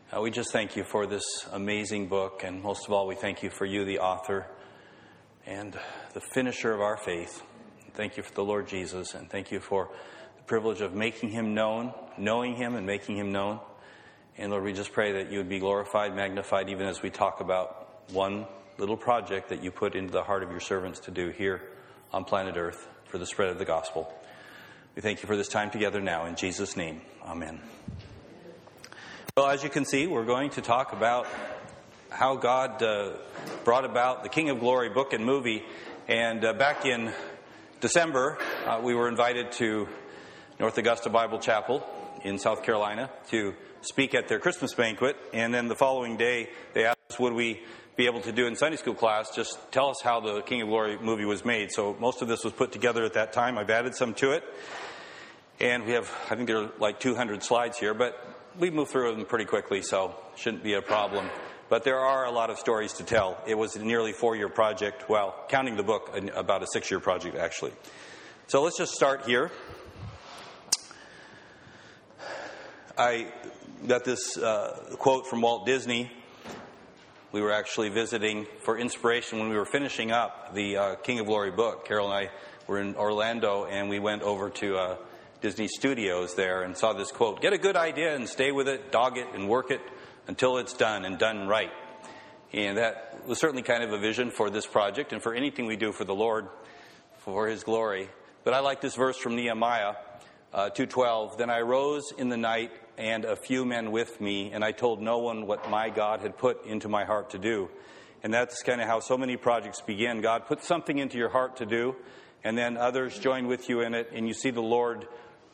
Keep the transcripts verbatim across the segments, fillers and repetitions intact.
Uh, we just thank you for this amazing book, and most of all, we thank you for you, the author, and the finisher of our faith. Thank you for the Lord Jesus, and thank you for the privilege of making him known, knowing him and making him known. And Lord, we just pray that you would be glorified, magnified, even as we talk about one little project that you put into the heart of your servants to do here on planet Earth for the spread of the gospel. We thank you for this time together now. In Jesus' name, amen. Well, as you can see, we're going to talk about how God uh, brought about the King of Glory book and movie. And uh, back in December, uh, we were invited to North Augusta Bible Chapel in South Carolina to speak at their Christmas banquet. And then the following day, they asked us, would we be able to do in Sunday school class, just tell us how the King of Glory movie was made. So most of this was put together at that time. I've added some to it. And we have, I think there are like two hundred slides here, but we moved through them pretty quickly, so shouldn't be a problem. But there are a lot of stories to tell. It was a nearly four-year project. Well, counting the book, about a six-year project, actually. So let's just start here. I got this uh, quote from Walt Disney. We were actually visiting for inspiration when we were finishing up the uh, King of Glory book. Carol and I were in Orlando, and we went over to uh, Disney Studios there and saw this quote: get a good idea and stay with it, dog it and work it until it's done and done right. And that was certainly kind of a vision for this project and for anything we do for the Lord, for his glory. But I like this verse from Nehemiah uh, two twelve. Then I rose in the night and a few men with me, and I told no one what my God had put into my heart to do. And that's kind of how so many projects begin. God puts something into your heart to do, and then others join with you in it, and you see the Lord,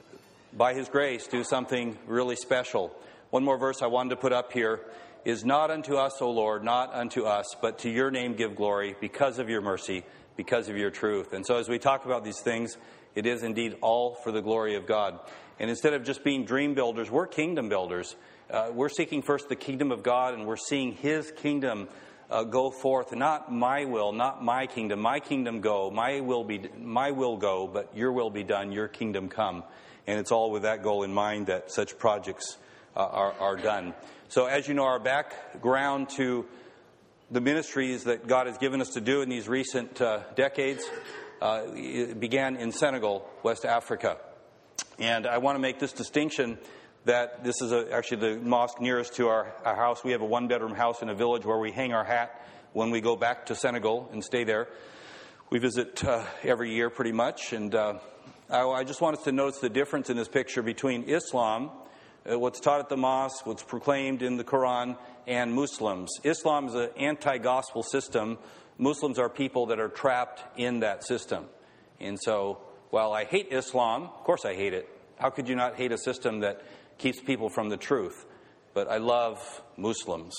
by his grace, do something really special. One more verse I wanted to put up here is, not unto us, O Lord, not unto us, but to your name give glory, because of your mercy, because of your truth. And so as we talk about these things, it is indeed all for the glory of God. And instead of just being dream builders, we're kingdom builders. Uh, we're seeking first the kingdom of God, and we're seeing his kingdom uh, go forth. Not my will, not my kingdom. My kingdom go, my will be, my will go, but your will be done, your kingdom come. And it's all with that goal in mind that such projects uh, are, are done. So as you know, our background to the ministries that God has given us to do in these recent uh, decades uh, it began in Senegal, West Africa. And I want to make this distinction that this is a, actually the mosque nearest to our, our house. We have a one-bedroom house in a village where we hang our hat when we go back to Senegal and stay there. We visit uh, every year pretty much, and uh, I just want us to notice the difference in this picture between Islam, uh, what's taught at the mosque, what's proclaimed in the Quran, and Muslims. Islam is an anti-gospel system. Muslims are people that are trapped in that system. And so, while I hate Islam, of course I hate it. How could you not hate a system that keeps people from the truth? But I love Muslims.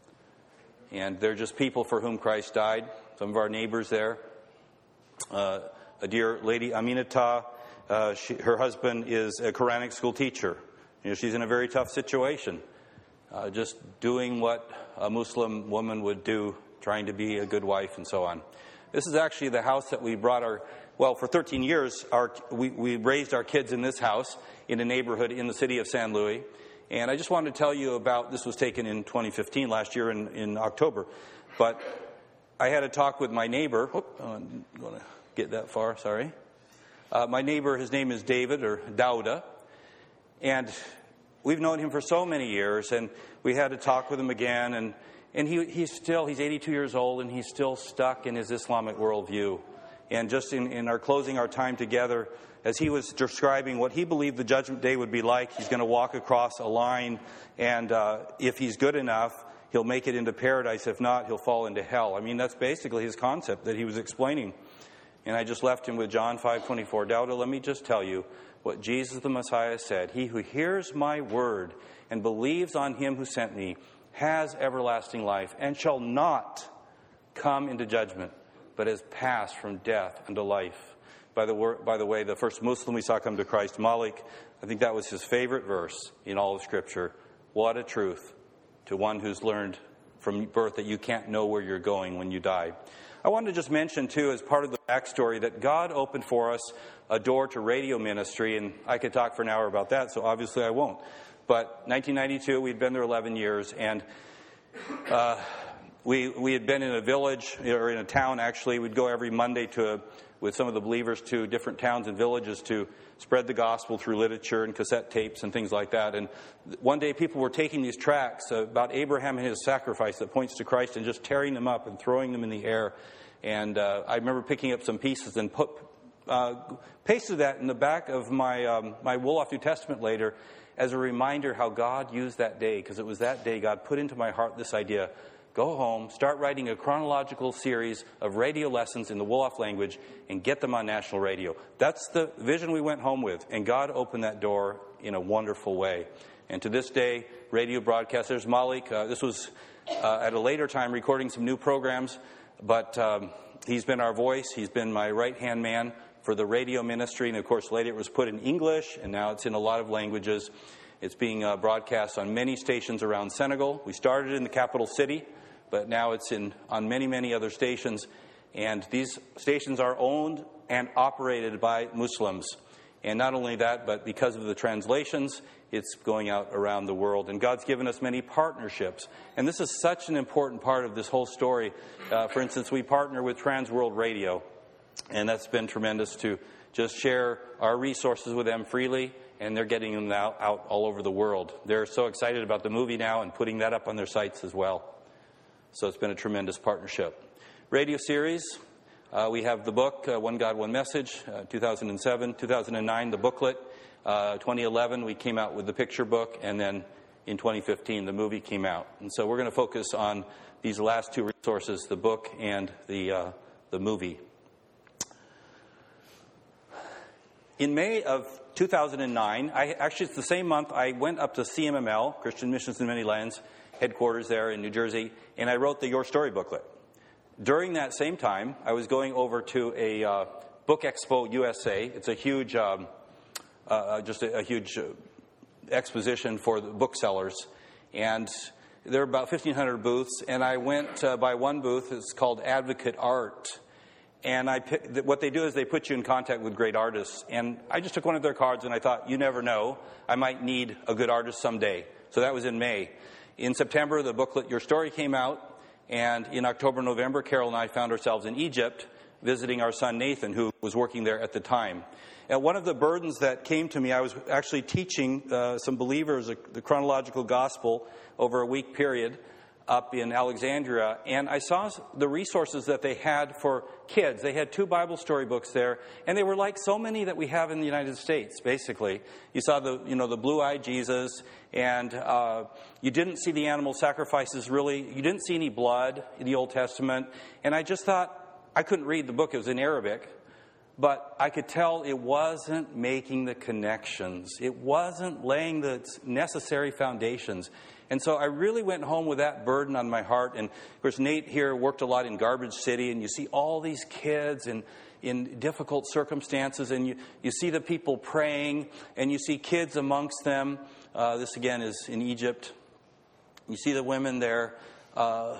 And they're just people for whom Christ died. Some of our neighbors there. Uh, a dear lady, Aminata, Uh, she, her husband is a Quranic school teacher. You know, she's in a very tough situation, uh, just doing what a Muslim woman would do, trying to be a good wife and so on. This is actually the house that we brought our, well, for thirteen years, our, we, we raised our kids in this house in a neighborhood in the city of San Luis. And I just wanted to tell you about, this was taken in twenty fifteen, last year in, in October. But I had a talk with my neighbor. Whoop, I'm going to get that far, sorry. Uh, my neighbor, his name is David, or Dauda, and we've known him for so many years, and we had to talk with him again, and, and he, he's still, he's eighty-two years old, and he's still stuck in his Islamic worldview. And just in, in our closing our time together, as he was describing what he believed the judgment day would be like, he's going to walk across a line, and uh, if he's good enough, he'll make it into paradise. If not, he'll fall into hell. I mean, that's basically his concept that he was explaining. And I just left him with John five twenty-four. Dauda, let me just tell you what Jesus the Messiah said. He who hears my word and believes on him who sent me has everlasting life and shall not come into judgment, but has passed from death unto life. By the, wor- by the way, the first Muslim we saw come to Christ, Malik, I think that was his favorite verse in all of Scripture. What a truth to one who's learned from birth that you can't know where you're going when you die. I wanted to just mention, too, as part of the backstory, that God opened for us a door to radio ministry, and I could talk for an hour about that, so obviously I won't. But nineteen ninety-two, we'd been there eleven years, and uh, we we had been in a village, or in a town, actually. We'd go every Monday to a, with some of the believers to different towns and villages to spread the gospel through literature and cassette tapes and things like that. And one day people were taking these tracts about Abraham and his sacrifice that points to Christ and just tearing them up and throwing them in the air. And uh, I remember picking up some pieces and put uh, pasted that in the back of my um, my Wolof New Testament later as a reminder how God used that day, because it was that day God put into my heart this idea: go home, start writing a chronological series of radio lessons in the Wolof language and get them on national radio. That's the vision we went home with, and God opened that door in a wonderful way. And to this day, radio broadcast, there's Malik. Uh, this was uh, at a later time recording some new programs, but um, he's been our voice. He's been my right-hand man for the radio ministry, and of course later it was put in English, and now it's in a lot of languages. It's being uh, broadcast on many stations around Senegal. We started in the capital city, but now it's in on many, many other stations. And these stations are owned and operated by Muslims. And not only that, but because of the translations, it's going out around the world. And God's given us many partnerships. And this is such an important part of this whole story. Uh, for instance, we partner with Trans World Radio. And that's been tremendous to just share our resources with them freely. And they're getting them out, out all over the world. They're so excited about the movie now and putting that up on their sites as well. So it's been a tremendous partnership. Radio series, uh, we have the book, uh, One God, One Message, uh, two thousand seven, two thousand nine, the booklet. Uh, twenty eleven, we came out with the picture book, and then in twenty fifteen, the movie came out. And so we're going to focus on these last two resources, the book and the uh, the movie. In May of two thousand nine, I, actually it's the same month, I went up to C M M L, Christian Missions in Many Lands, headquarters there in New Jersey, and I wrote the Your Story booklet. During that same time, I was going over to a uh, Book Expo U S A. It's a huge, um, uh, just a, a huge uh, exposition for the booksellers, and there are about fifteen hundred booths, and I went uh, by one booth. It's called Advocate Art, and I pick, what they do is they put you in contact with great artists, and I just took one of their cards, and I thought, you never know, I might need a good artist someday. So that was in May. In September, the booklet Your Story came out, and in October, November, Carol and I found ourselves in Egypt visiting our son Nathan, who was working there at the time. And one of the burdens that came to me, I was actually teaching uh, some believers the chronological gospel over a week period up in Alexandria, and I saw the resources that they had for kids. They had two Bible story books there, and they were like so many that we have in the United States, basically. You saw the, you know, the blue-eyed Jesus, and uh, you didn't see the animal sacrifices really. You didn't see any blood in the Old Testament, and I just thought, I couldn't read the book. It was in Arabic, but I could tell it wasn't making the connections. It wasn't laying the necessary foundations. And so I really went home with that burden on my heart. And, of course, Nate here worked a lot in Garbage City, and you see all these kids in, in difficult circumstances, and you, you see the people praying, and you see kids amongst them. Uh, this, again, is in Egypt. You see the women there uh,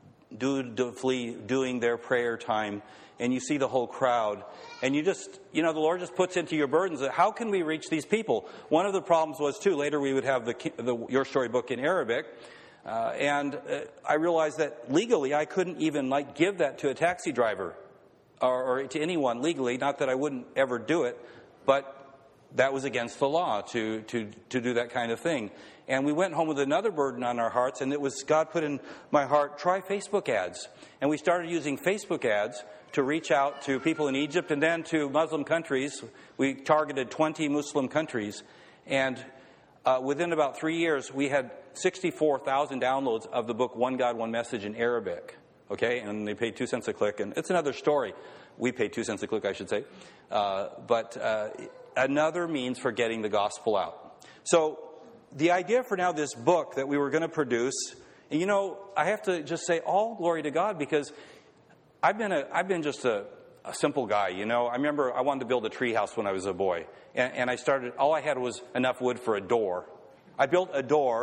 dutifully doing their prayer time, and you see the whole crowd. And you just, you know, the Lord just puts into your burdens that how can we reach these people? One of the problems was, too, later we would have the, the Your Story book in Arabic. Uh, and uh, I realized that legally I couldn't even, like, give that to a taxi driver or, or to anyone legally. Not that I wouldn't ever do it, but that was against the law to, to, to do that kind of thing. And we went home with another burden on our hearts, and it was God put in my heart, try Facebook ads. And we started using Facebook ads to reach out to people in Egypt and then to Muslim countries. We targeted twenty Muslim countries. And uh, within about three years, we had sixty-four thousand downloads of the book One God, One Message in Arabic. Okay? And they paid two cents a click. And it's another story. We paid two cents a click, I should say. Uh, but uh, another means for getting the gospel out. So the idea for now, this book that we were going to produce, and you know, I have to just say all glory to God, because I've been a, I've been just a, a simple guy, you know. I remember I wanted to build a tree house when I was a boy. And, and I started, all I had was enough wood for a door. I built a door,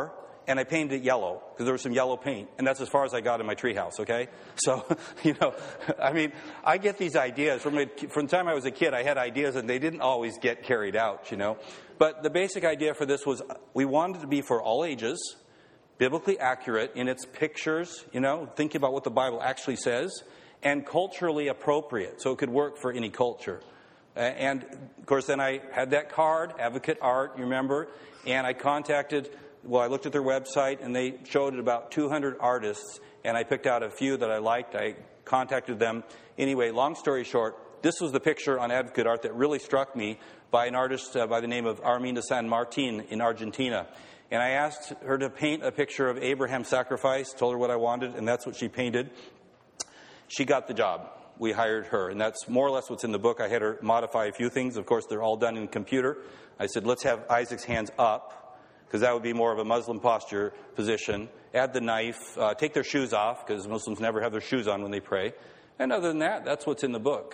and I painted it yellow because there was some yellow paint, and that's as far as I got in my treehouse, okay? So, you know, I mean, I get these ideas. From, a, from the time I was a kid, I had ideas, and they didn't always get carried out, you know? But the basic idea for this was we wanted it to be for all ages, biblically accurate in its pictures, you know, thinking about what the Bible actually says, and culturally appropriate, so it could work for any culture. And, of course, then I had that card, Advocate Art, you remember, and I contacted, well, I looked at their website, and they showed about two hundred artists, and I picked out a few that I liked. I contacted them. Anyway, long story short, this was the picture on Advocate Art that really struck me by an artist uh, by the name of Arminda San Martin in Argentina. And I asked her to paint a picture of Abraham's sacrifice, told her what I wanted, and that's what she painted. She got the job. We hired her, and that's more or less what's in the book. I had her modify a few things. Of course, they're all done in computer. I said, let's have Isaac's hands up, because that would be more of a Muslim posture position. Add the knife. Uh, take their shoes off, because Muslims never have their shoes on when they pray. And other than that, that's what's in the book.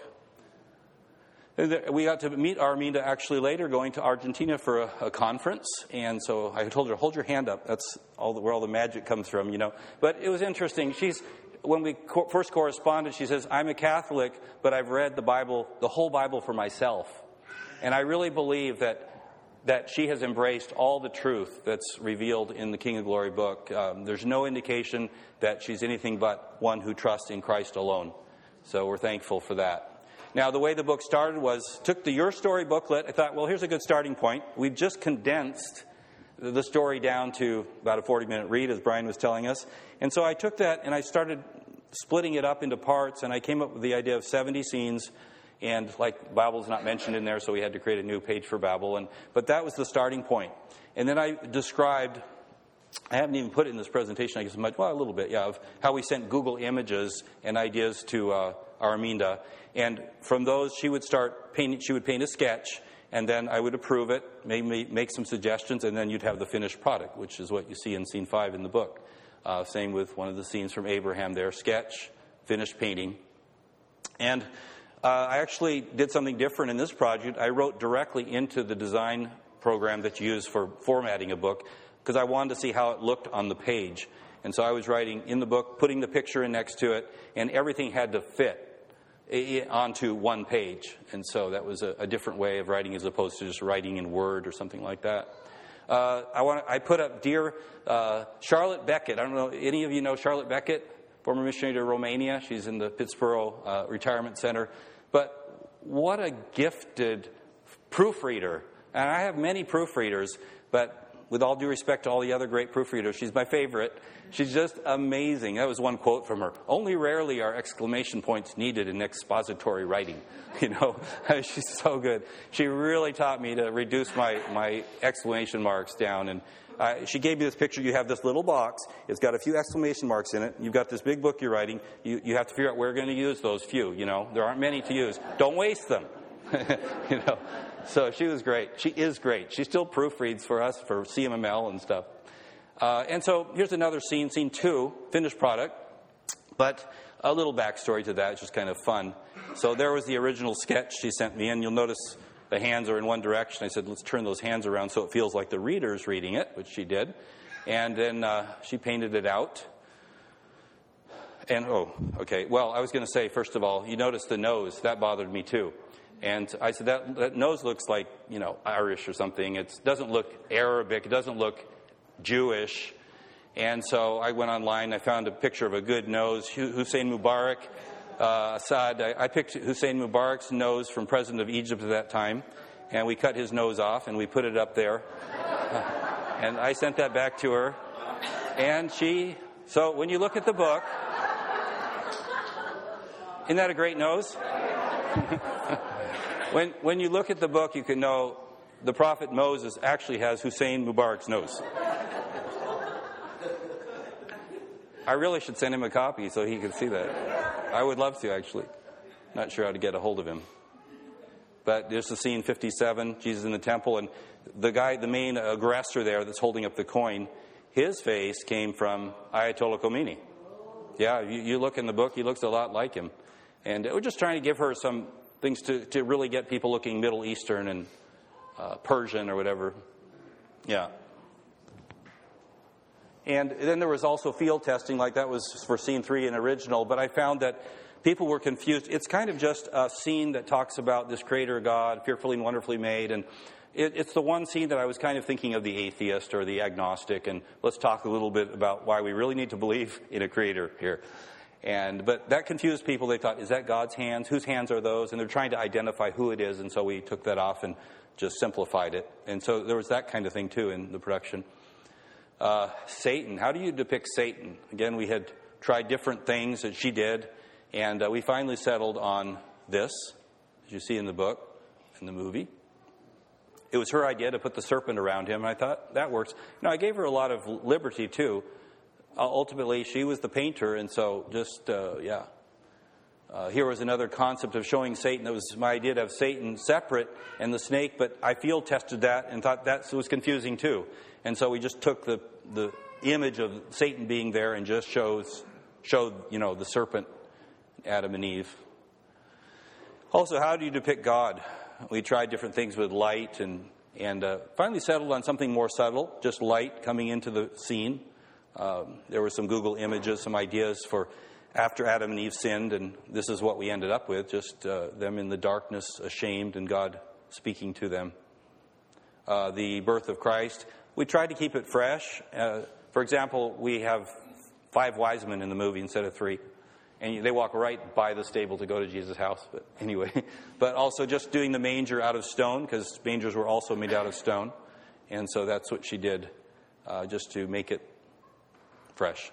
We got to meet Arminda actually later, going to Argentina for a, a conference. And so I told her, hold your hand up. That's all the, where all the magic comes from, you know. But it was interesting. She's... When we co- first corresponded, she says, I'm a Catholic, but I've read the Bible, the whole Bible for myself. And I really believe that that she has embraced all the truth that's revealed in the King of Glory book. Um, there's no indication that she's anything but one who trusts in Christ alone. So we're thankful for that. Now, the way the book started was, took the Your Story booklet. I thought, well, here's a good starting point. We've just condensed the story down to about a forty-minute read, as Brian was telling us. And so I took that and I started splitting it up into parts, and I came up with the idea of seventy scenes. And like Babel's not mentioned in there, so we had to create a new page for Babel. And but that was the starting point. And then I described, I haven't even put it in this presentation, I guess much, well, a little bit, yeah, of how we sent Google images and ideas to uh, Arminda. And from those, she would start painting, she would paint a sketch, and then I would approve it, maybe make some suggestions, and then you'd have the finished product, which is what you see in scene five in the book. Uh, same with one of the scenes from Abraham there, sketch, finished painting. And uh, I actually did something different in this project. I wrote directly into the design program that you use for formatting a book, because I wanted to see how it looked on the page. And so I was writing in the book, putting the picture in next to it, and everything had to fit onto one page. And so that was a, a different way of writing as opposed to just writing in Word or something like that. Uh, I want I put up dear uh, Charlotte Beckett. I don't know, any of you know Charlotte Beckett, former missionary to Romania. She's in the Pittsburgh uh, Retirement Center. But what a gifted proofreader. And I have many proofreaders, but with all due respect to all the other great proofreaders, she's my favorite. She's just amazing. That was one quote from her. Only rarely are exclamation points needed in expository writing. You know, she's so good. She really taught me to reduce my, my exclamation marks down. And uh, she gave me this picture. You have this little box. It's got a few exclamation marks in it. You've got this big book you're writing. You, you have to figure out where you're going to use those few. You know, there aren't many to use. Don't waste them. You know. So she was great. She is great. She still proofreads for us for C M M L and stuff. Uh, and so here's another scene, scene two, finished product. But a little backstory to that. It's just kind of fun. So there was the original sketch she sent me, and you'll notice the hands are in one direction. I said, let's turn those hands around so it feels like the reader's reading it, which she did. And then uh, she painted it out. And, oh, okay. Well, I was going to say, first of all, you notice the nose. That bothered me, too. And I said, that, that nose looks like, you know, Irish or something. It doesn't look Arabic. It doesn't look Jewish. And so I went online. I found a picture of a good nose. Hussein Mubarak, uh, Assad. I, I picked Hussein Mubarak's nose from President of Egypt at that time. And we cut his nose off, and we put it up there. And I sent that back to her. And she, so when you look at the book, isn't that a great nose? When when you look at the book, you can know the prophet Moses actually has Hussein Mubarak's nose. I really should send him a copy so he can see that. I would love to, actually. Not sure how to get a hold of him. But there's the scene fifty-seven, Jesus in the temple, and the guy, the main aggressor there that's holding up the coin, his face came from Ayatollah Khomeini. Yeah, you, you look in the book, he looks a lot like him. And we're just trying to give her some things to, to really get people looking Middle Eastern and uh, Persian or whatever. Yeah. And then there was also field testing, like that was for scene three in original, but I found that people were confused. It's kind of just a scene that talks about this creator God, fearfully and wonderfully made, and it, it's the one scene that I was kind of thinking of the atheist or the agnostic, and let's talk a little bit about why we really need to believe in a creator here. And but that confused people. They thought, is that God's hands? Whose hands are those? And they're trying to identify who it is, and so we took that off and just simplified it. And so there was that kind of thing, too, in the production. Uh, Satan. How do you depict Satan? Again, we had tried different things that she did, and uh, we finally settled on this, as you see in the book, in the movie. It was her idea to put the serpent around him, and I thought, that works. You know, I gave her a lot of liberty, too. Uh, ultimately, she was the painter, and so just, uh, yeah. Uh, here was another concept of showing Satan. It was my idea to have Satan separate and the snake, but I field tested that and thought that was confusing too. And so we just took the, the image of Satan being there and just shows showed, you know, the serpent, Adam and Eve. Also, how do you depict God? We tried different things with light and, and uh, finally settled on something more subtle, just light coming into the scene. Um, there were some Google images, some ideas for after Adam and Eve sinned, and this is what we ended up with, just uh, them in the darkness, ashamed, and God speaking to them. Uh, the birth of Christ, we tried to keep it fresh. Uh, for example, we have five wise men in the movie instead of three, and they walk right by the stable to go to Jesus' house. But anyway, but also just doing the manger out of stone, because mangers were also made out of stone, and so that's what she did, uh, just to make it fresh.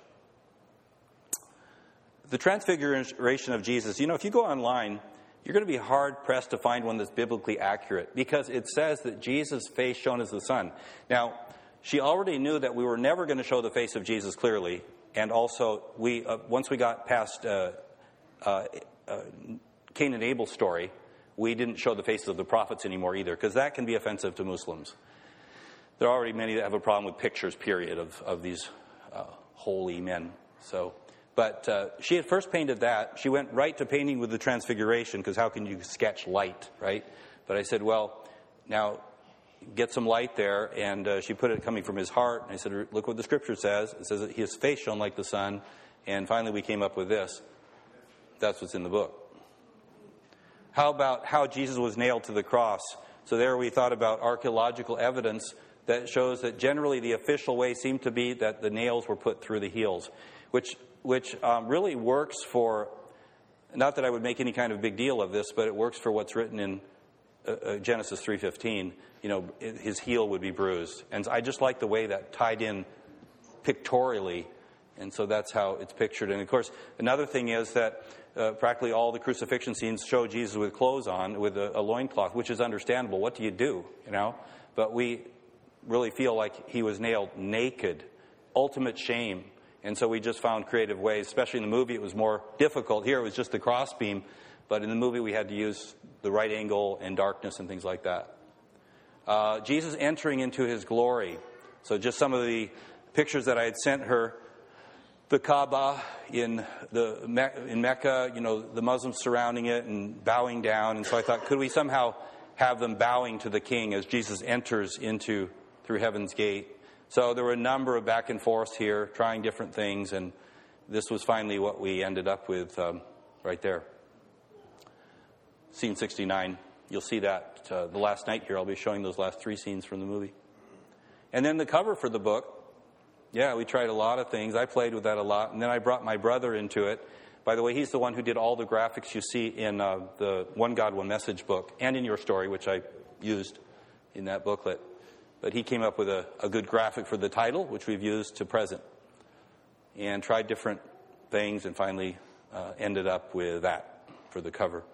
The transfiguration of Jesus, you know, if you go online, you're going to be hard-pressed to find one that's biblically accurate, because it says that Jesus' face shone as the sun. Now, she already knew that we were never going to show the face of Jesus clearly, and also, we uh, once we got past uh, uh, uh, Cain and Abel's story, we didn't show the faces of the prophets anymore either, because that can be offensive to Muslims. There are already many that have a problem with pictures, period, of, of these uh, holy men. So... But uh, she had first painted that. She went right to painting with the transfiguration, because how can you sketch light, right? But I said, well, now get some light there. And uh, she put it coming from his heart. And I said, look what the scripture says. It says that his face shone like the sun. And finally we came up with this. That's what's in the book. How about how Jesus was nailed to the cross? So there we thought about archaeological evidence that shows that generally the official way seemed to be that the nails were put through the heels, which... which um, really works for, not that I would make any kind of big deal of this, but it works for what's written in uh, uh, Genesis three fifteen. You know, his heel would be bruised. And I just like the way that tied in pictorially, and so that's how it's pictured. And, of course, another thing is that uh, practically all the crucifixion scenes show Jesus with clothes on, with a, a loincloth, which is understandable. What do you do, you know? But we really feel like he was nailed naked, ultimate shame. And so we just found creative ways, especially in the movie. It was more difficult. Here it was just the crossbeam, but in the movie we had to use the right angle and darkness and things like that. Uh, Jesus entering into his glory. So just some of the pictures that I had sent her. The Kaaba in the in Mecca, you know, the Muslims surrounding it and bowing down. And so I thought, could we somehow have them bowing to the King as Jesus enters into through Heaven's Gate? So there were a number of back and forths here, trying different things, and this was finally what we ended up with um, right there. Scene sixty-nine. You'll see that uh, the last night here. I'll be showing those last three scenes from the movie. And then the cover for the book. Yeah, we tried a lot of things. I played with that a lot. And then I brought my brother into it. By the way, he's the one who did all the graphics you see in uh, the One God, One Message book, and in your story, which I used in that booklet. But he came up with a, a good graphic for the title, which we've used to present. And tried different things and finally uh, ended up with that for the cover.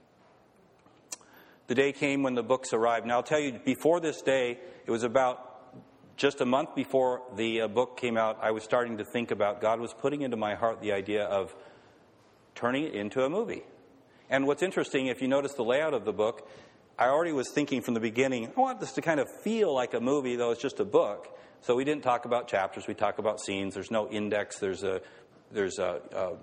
The day came when the books arrived. Now I'll tell you, before this day, it was about just a month before the uh, book came out, I was starting to think about, God was putting into my heart the idea of turning it into a movie. And what's interesting, if you notice the layout of the book, I already was thinking from the beginning, I want this to kind of feel like a movie, though it's just a book. So we didn't talk about chapters, we talk about scenes. There's no index, there's a, there's a, uh,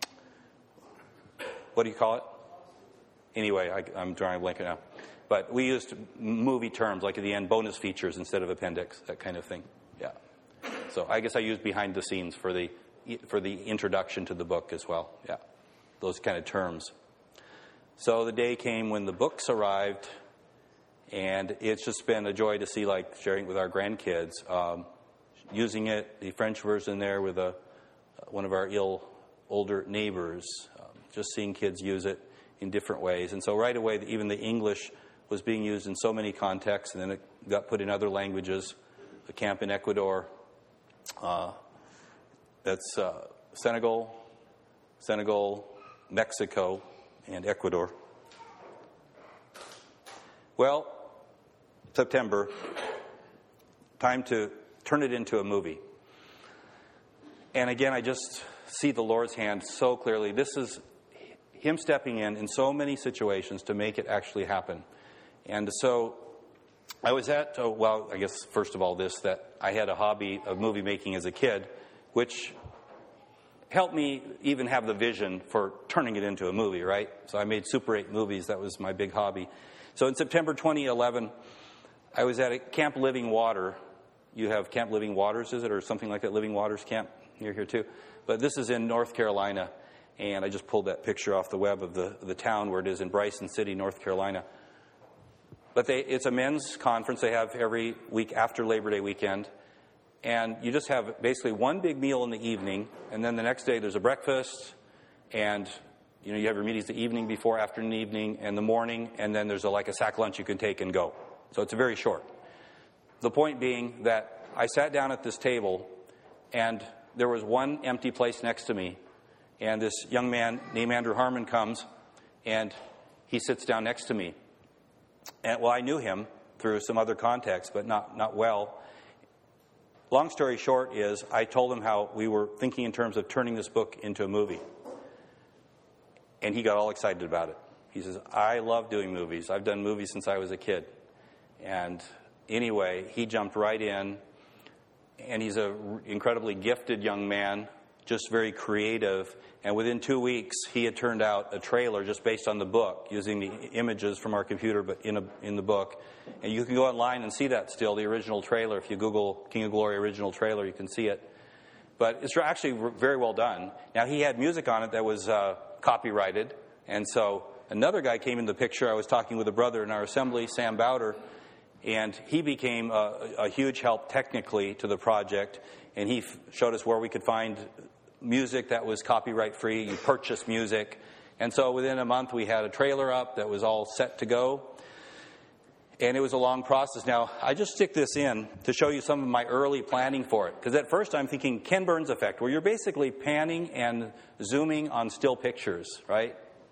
what do you call it? Anyway, I, I'm drawing a blank now. But we used movie terms, like at the end, bonus features instead of appendix, that kind of thing. Yeah. So I guess I used behind the scenes for the for the introduction to the book as well. Yeah, those kind of terms. So the day came when the books arrived, and it's just been a joy to see, like, sharing it with our grandkids, um, using it, the French version there with a one of our ill older neighbors, um, just seeing kids use it in different ways. And so right away, even the English was being used in so many contexts, and then it got put in other languages. The camp in Ecuador, uh, that's uh, Senegal, Senegal, Mexico, and Ecuador. Well, September, time to turn it into a movie. And again, I just see the Lord's hand so clearly. This is Him stepping in in so many situations to make it actually happen. And so I was at, oh, well, I guess first of all this, that I had a hobby of movie making as a kid, which helped me even have the vision for turning it into a movie, right? So I made Super eight movies. That was my big hobby. So in September twenty eleven, I was at a Camp Living Water. You have Camp Living Waters, is it, or something like that, Living Waters Camp? You're here too. But this is in North Carolina, and I just pulled that picture off the web of the, the town where it is in Bryson City, North Carolina. But they, it's a men's conference they have every week after Labor Day weekend. And you just have basically one big meal in the evening, and then the next day there's a breakfast, and you know you have your meetings the evening before, afternoon, evening, and the morning, and then there's a, like a sack lunch you can take and go. So it's very short. The point being that I sat down at this table, and there was one empty place next to me, and this young man named Andrew Harmon comes, and he sits down next to me. And well, I knew him through some other contexts, but not not well. Long story short is, I told him how we were thinking in terms of turning this book into a movie. And he got all excited about it. He says, I love doing movies. I've done movies since I was a kid. And anyway, he jumped right in. And he's an incredibly gifted young man, just very creative. And within two weeks, he had turned out a trailer just based on the book, using the images from our computer, but in a, in the book. And you can go online and see that still, the original trailer. If you Google King of Glory original trailer, you can see it. But it's actually very well done. Now, he had music on it that was uh, copyrighted. And so another guy came in the picture. I was talking with a brother in our assembly, Sam Bowder, and he became a, a huge help technically to the project. And he f- showed us where we could find music that was copyright free. You purchase music. And so within a month, we had a trailer up that was all set to go. And it was a long process. Now, I just stick this in to show you some of my early planning for it. Because at first I'm thinking Ken Burns effect, where you're basically panning and zooming on still pictures, right?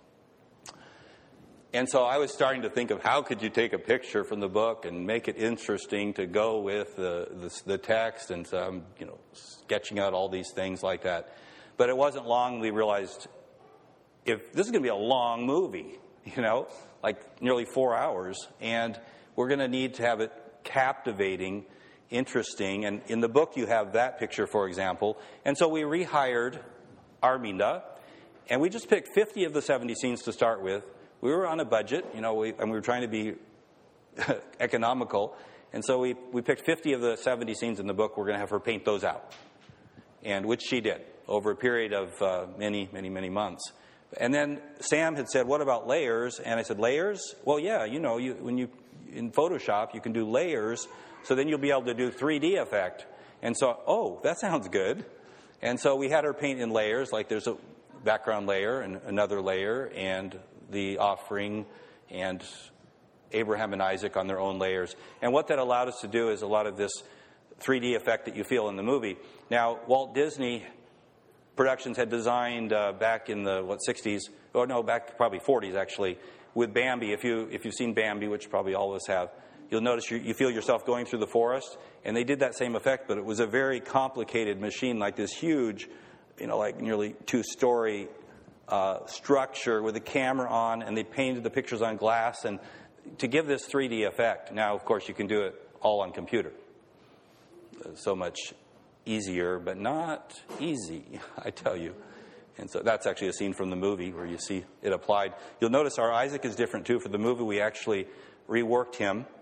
And so I was starting to think of how could you take a picture from the book and make it interesting to go with the the, the text, and so I'm, you know, sketching out all these things like that. But it wasn't long we realized, if this is going to be a long movie, you know, like nearly four hours, and we're going to need to have it captivating, interesting. And in the book you have that picture, for example. And so we rehired Arminda, and we just picked fifty of the seventy scenes to start with. We were on a budget, you know, we, and we were trying to be economical. And so we, we picked fifty of the seventy scenes in the book. We're going to have her paint those out, and which she did over a period of uh, many, many, many months. And then Sam had said, what about layers? And I said, layers? Well, yeah, you know, you, when you in Photoshop, you can do layers, so then you'll be able to do three D effect. And so, oh, that sounds good. And so we had her paint in layers, like there's a background layer and another layer, and the offering and Abraham and Isaac on their own layers. And what that allowed us to do is a lot of this three D effect that you feel in the movie. Now, Walt Disney Productions had designed uh, back in the, what, sixties, or no, back probably forties actually, with Bambi. If, you, if you've seen Bambi, which probably all of us have, you'll notice you, you feel yourself going through the forest. And they did that same effect, but it was a very complicated machine, like this huge, you know, like nearly two-story Uh, structure with a camera on, and they painted the pictures on glass, and to give this three D effect. Now, of course, you can do it all on computer. So much easier, but not easy, I tell you. And so that's actually a scene from the movie where you see it applied. You'll notice our Isaac is different too. For the movie, we actually reworked him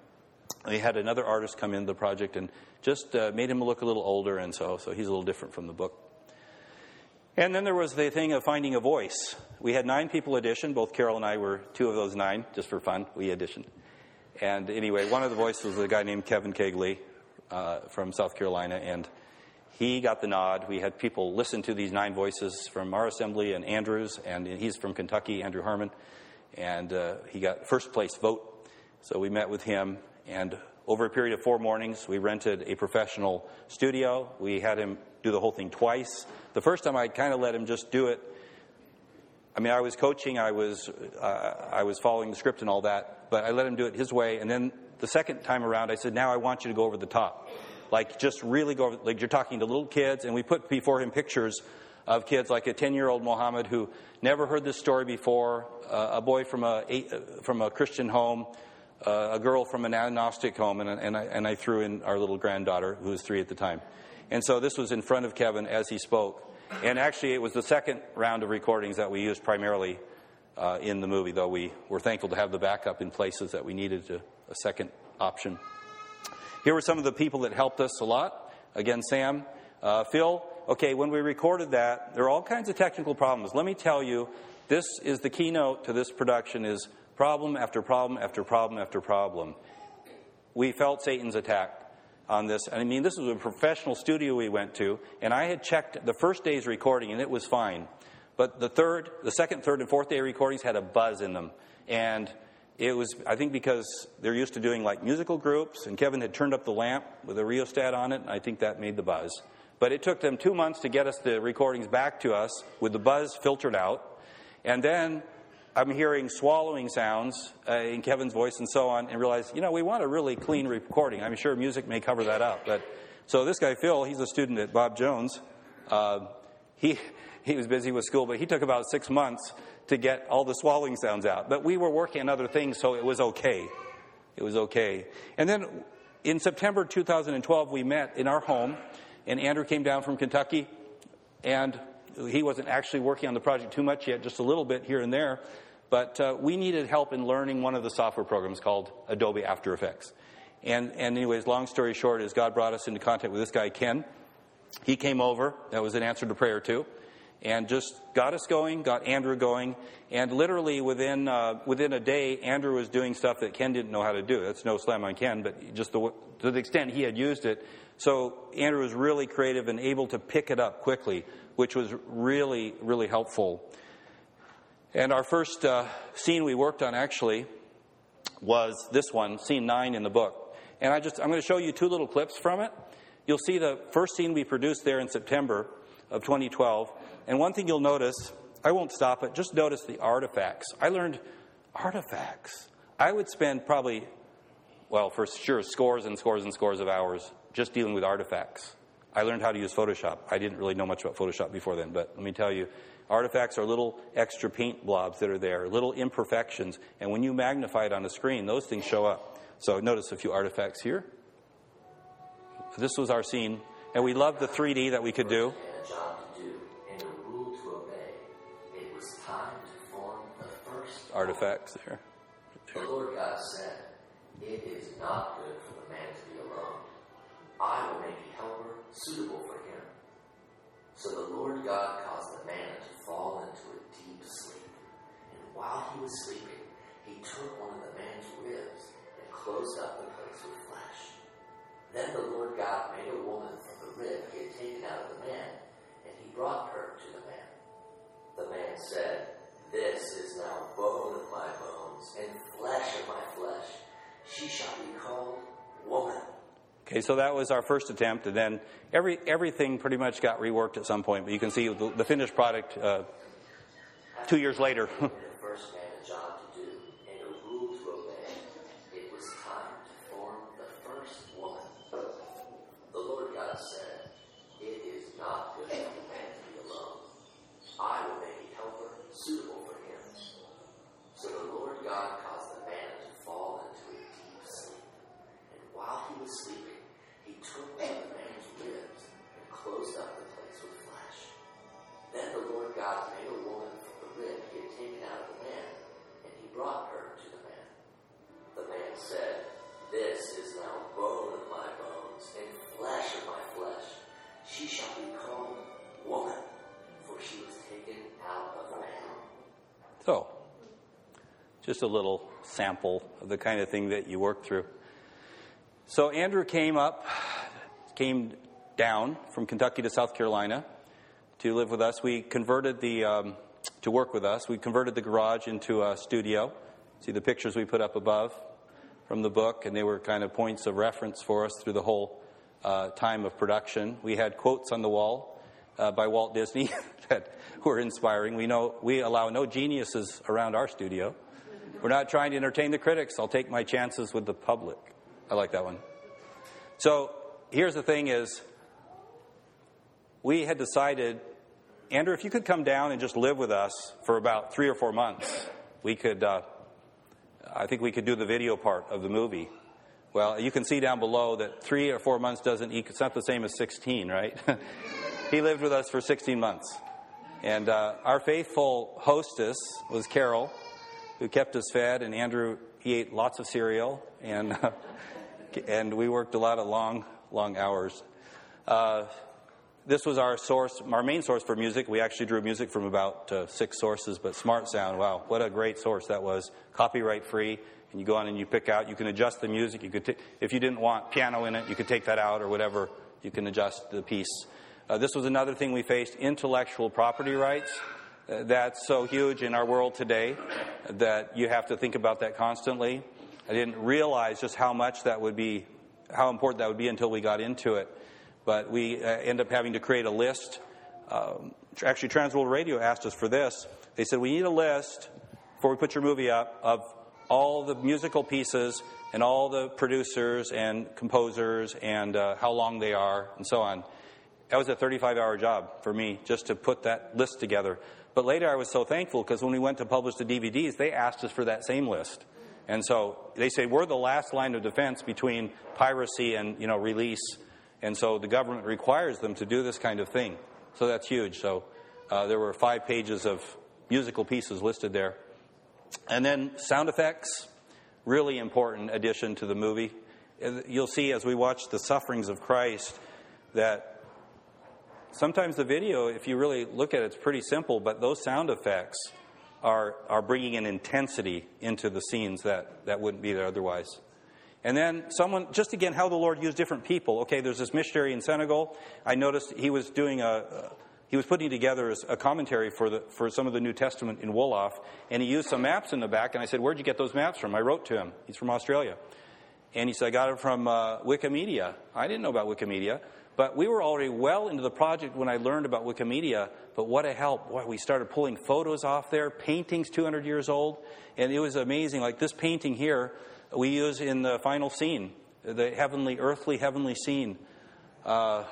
they had another artist come into the project and just uh, made him look a little older, and so so he's a little different from the book. And then there was the thing of finding a voice. We had nine people audition. Both Carol and I were two of those nine, just for fun. We auditioned. And anyway, one of the voices was a guy named Kevin Kegley uh, from South Carolina, and he got the nod. We had people listen to these nine voices from our assembly and Andrews, and he's from Kentucky, Andrew Harmon, and uh, he got first place vote. So we met with him, and over a period of four mornings, we rented a professional studio. We had him do the whole thing twice. The first time I kind of let him just do it. I mean, I was coaching, I was uh, I was following the script and all that, but I let him do it his way. And then the second time around, I said, now I want you to go over the top. Like, just really go over, like you're talking to little kids, and we put before him pictures of kids, like a ten-year-old Mohammed who never heard this story before, uh, a boy from a eight, uh, from a Christian home, uh, a girl from an agnostic home, and, and, I, and I threw in our little granddaughter, who was three at the time. And so this was in front of Kevin as he spoke. And actually, it was the second round of recordings that we used primarily uh, in the movie, though we were thankful to have the backup in places that we needed a, a second option. Here were some of the people that helped us a lot. Again, Sam, uh, Phil. Okay, when we recorded that, there are all kinds of technical problems. Let me tell you, this is the keynote to this production is problem after problem after problem after problem. We felt Satan's attack on this. I mean, this was a professional studio we went to, and I had checked the first day's recording, and it was fine. But the third, the second, third, and fourth day recordings had a buzz in them. And it was, I think, because they're used to doing like musical groups, and Kevin had turned up the lamp with a rheostat on it, and I think that made the buzz. But it took them two months to get us the recordings back to us with the buzz filtered out. And then I'm hearing swallowing sounds uh, in Kevin's voice and so on, and realize, you know, we want a really clean recording. I'm sure music may cover that up. But so this guy, Phil, he's a student at Bob Jones. Uh, he he was busy with school, but he took about six months to get all the swallowing sounds out. But we were working on other things, so it was okay. It was okay. And then in September two thousand twelve, we met in our home, and Andrew came down from Kentucky, and he wasn't actually working on the project too much yet, just a little bit here and there. But uh, we needed help in learning one of the software programs called Adobe After Effects. And, and anyways, long story short is God brought us into contact with this guy, Ken. He came over. That was an answer to prayer, too. And just got us going, got Andrew going. And literally within uh, within a day, Andrew was doing stuff that Ken didn't know how to do. That's no slam on Ken, but just the, to the extent he had used it. So Andrew was really creative and able to pick it up quickly, which was really, really helpful. And our first uh, scene we worked on, actually, was this one, scene nine in the book. And I just, I'm going to show you two little clips from it. You'll see the first scene we produced there in September of twenty twelve. And one thing you'll notice, I won't stop it, just notice the artifacts. I learned artifacts. I would spend probably, well, for sure, scores and scores and scores of hours just dealing with artifacts. I learned how to use Photoshop. I didn't really know much about Photoshop before then, but let me tell you, artifacts are little extra paint blobs that are there, little imperfections, and when you magnify it on the screen, those things show up. So notice a few artifacts here. This was our scene, and we loved the three D that we could do. Artifacts there. The Lord God said, "It is not good for the man to be alone. I will make a helper suitable for him." So the Lord God caused the man to fall into a deep sleep. And while he was sleeping, he took one of the man's ribs and closed up the place with flesh. Then the Lord God made a woman from the rib he had taken out of the man, and he brought her to the man. The man said, "This is now bone of my bones and flesh of my flesh. She shall be called woman." Okay, so that was our first attempt, and then every everything pretty much got reworked at some point. But you can see the, the finished product uh, two years later. The first man a job to do and a rule to obey. It was time to form the first woman. The Lord God said, "It is not good for the man to be alone. I will make a helper suitable for him." So the Lord God caused the man to fall into a deep sleep. And while he was sleeping, he took one of the man's ribs and closed up the place with flesh. Then the Lord God made a woman from the rib he had taken out of the So, just a little sample of the kind of thing that you work through. So Andrew came up, came down from Kentucky to South Carolina to live with us. We converted the, um, to work with us, we converted the garage into a studio. See the pictures we put up above from the book, and they were kind of points of reference for us through the whole uh, time of production. We had quotes on the wall uh, by Walt Disney that were inspiring. We know we allow no geniuses around our studio. We're not trying to entertain the critics. I'll take my chances with the public. I like that one. So here's the thing is, we had decided, Andrew, if you could come down and just live with us for about three or four months, we could, uh, I think we could do the video part of the movie. Well, you can see down below that three or four months doesn't equal, it's not the same as sixteen, right? He lived with us for sixteen months. And uh, our faithful hostess was Carol, who kept us fed, and Andrew, he ate lots of cereal, and uh, and we worked a lot of long, long hours. Uh, this was our source, our main source for music. We actually drew music from about uh, six sources, but Smart Sound, wow, what a great source that was. Copyright free, and you go on and you pick out, you can adjust the music. You could, t- if you didn't want piano in it, you could take that out or whatever. You can adjust the piece. Uh, this was another thing we faced, intellectual property rights. Uh, that's so huge in our world today that you have to think about that constantly. I didn't realize just how much that would be, how important that would be until we got into it. But we uh, end up having to create a list. Um, actually, Transworld Radio asked us for this. They said, we need a list, before we put your movie up, of all the musical pieces and all the producers and composers and uh, how long they are and so on. That was a thirty-five hour job for me just to put that list together. But later I was so thankful because when we went to publish the D V Ds, they asked us for that same list. And so they say we're the last line of defense between piracy and, you know, release. And so the government requires them to do this kind of thing. So that's huge. So uh, there were five pages of musical pieces listed there. And then sound effects, really important addition to the movie. You'll see as we watch the sufferings of Christ that sometimes the video, if you really look at it, it's pretty simple, but those sound effects are are bringing an intensity into the scenes that, that wouldn't be there otherwise. And then someone, just again, how the Lord used different people. Okay, there's this missionary in Senegal. I noticed he was doing a, uh, he was putting together a commentary for the for some of the New Testament in Wolof, and he used some maps in the back, and I said, where'd you get those maps from? I wrote to him. He's from Australia. And he said, I got it from uh, Wikimedia. I didn't know about Wikimedia. But we were already well into the project when I learned about Wikimedia. But what a help. Boy, we started pulling photos off there, paintings two hundred years old. And it was amazing. Like this painting here, we use in the final scene, the heavenly, earthly, heavenly scene. Uh,